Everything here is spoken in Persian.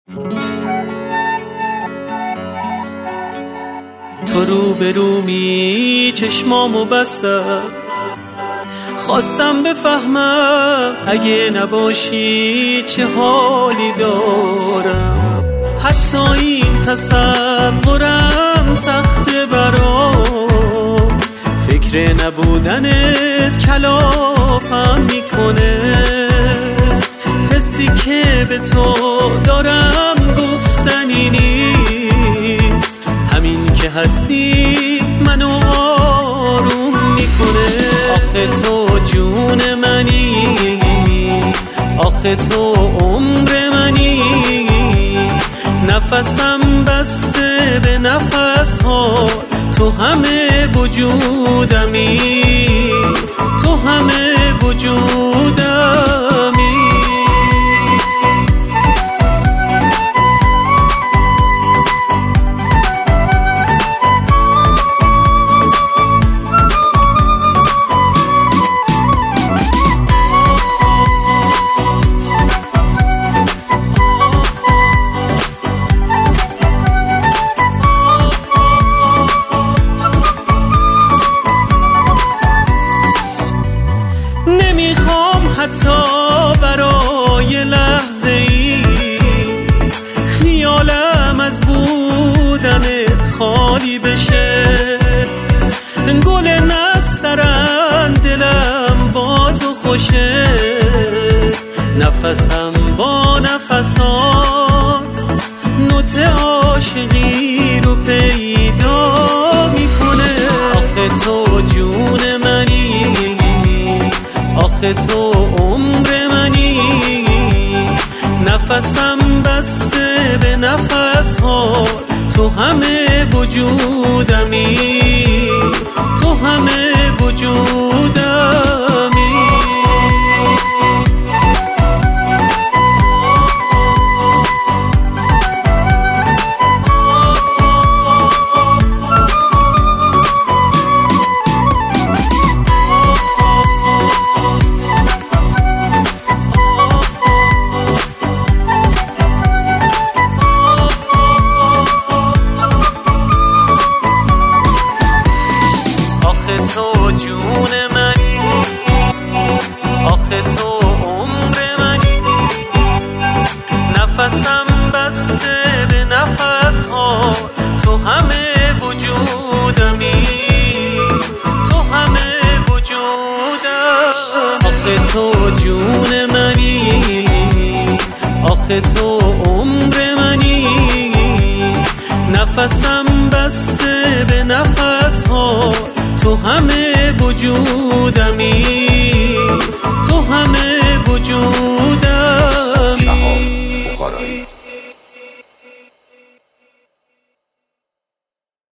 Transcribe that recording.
تو رو به رومی چشمامو بستم، خواستم بفهمم اگه نباشی چه حالی دارم. حتی این تصورم سخته برام، فکر نبودنت کلافم میکنه. حسی که به تو دارم گفتنی نیست، همین که هستی منو آروم میکنه. آخه تو جون منی، آخه تو عمر منی، نفسم بسته به نفس ها، تو همه وجودمی، تو همه وجودمی. نمیخوام حتی برای لحظه ای خیالم از بودنت خالی بشه. گل نسترن دلم با تو خوشه، نفسم با نفسات نوت عاشقی رو پیدا میکنه. آخه تو جون منی، آخه تو عمر منی، نفسم بسته به نفس ها، تو همه وجودمی، تو همه وجودمی. تو جون منی، آخه تو عمر منی، نفسم بسته به نفس ها، تو همه وجودمی، تو همه وجودم. آخه تو جون منی، آخه تو عمر منی، نفسم بسته به نفس ها، تو همه وجودمی، تو همه وجودمی.